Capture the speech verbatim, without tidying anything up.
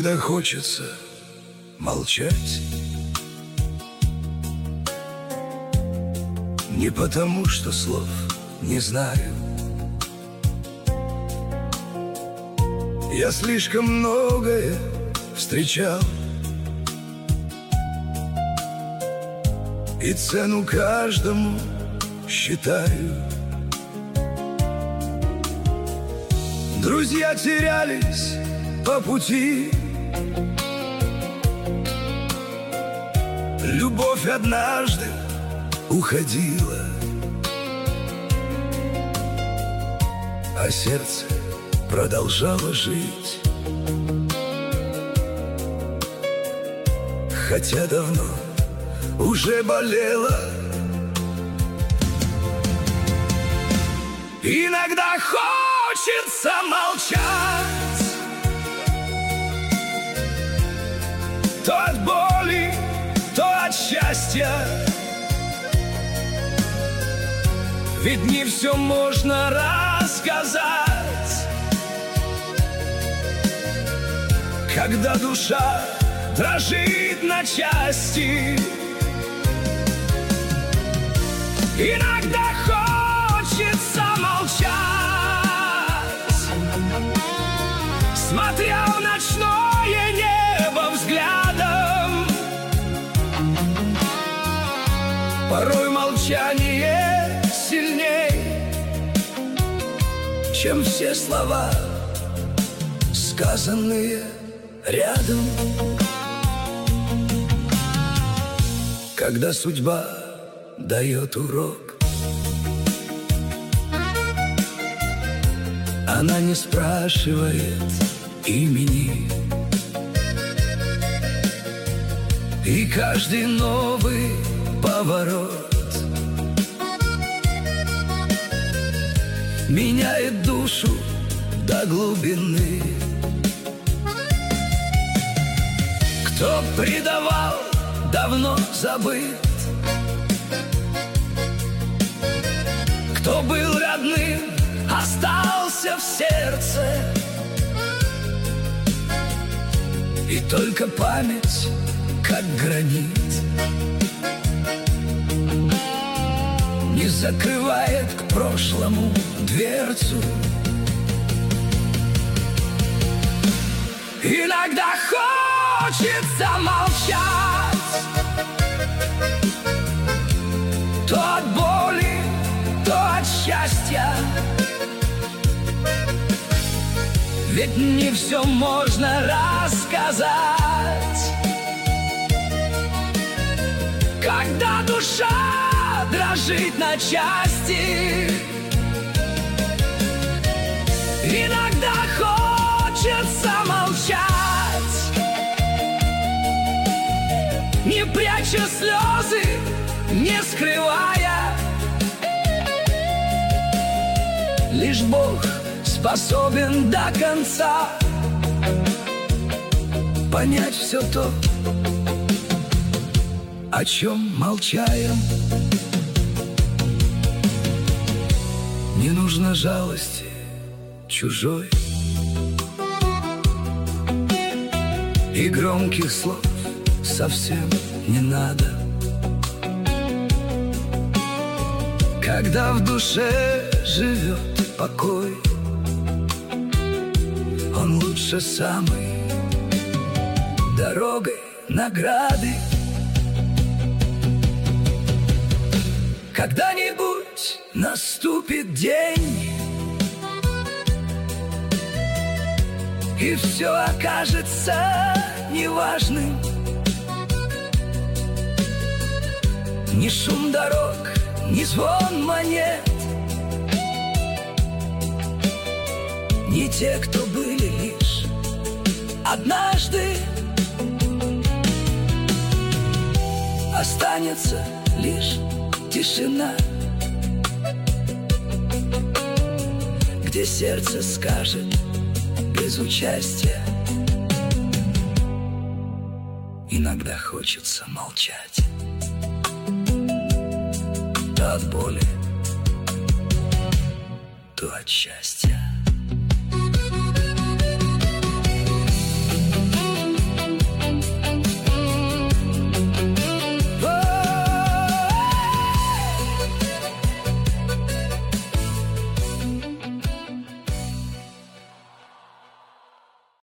Иногда хочется молчать. Не потому, что слов не знаю. Я слишком многое встречал, и цену каждому считаю. Друзья терялись по пути, любовь однажды уходила, а сердце продолжало жить. Хотя давно уже болело. Иногда хочется молчать, то от боли, то от счастья. Ведь не все можно рассказать, когда душа дрожит на части. Иногда хочется молчать, смотря в ночное небо взглядом. Порой молчание сильней, чем все слова, сказанные рядом. Когда судьба дает урок, она не спрашивает имени, и каждый новый поворот меняет душу до глубины. Кто предавал, давно забыт. Кто был родным, остался в сердце. И только память, как гранит, не закрывает к прошлому дверцу. Иногда хочется молчать, то от боли, то от счастья. Ведь не все можно рассказать, когда душа дрожит на части. Иногда хочется молчать, не пряча слезы, не скрывая. Лишь Бог способен до конца понять все то, о чем молчаем. Не нужно жалости чужой и громких слов совсем не надо. Когда в душе живет покой, он лучше самой дорогой награды. Когда-нибудь наступит день, и все окажется неважным. Ни шум дорог, ни звон монет, ни те, кто были лишь однажды. Останется лишь тишина, где сердце скажет без участия. Иногда хочется молчать, то от боли, то от счастья.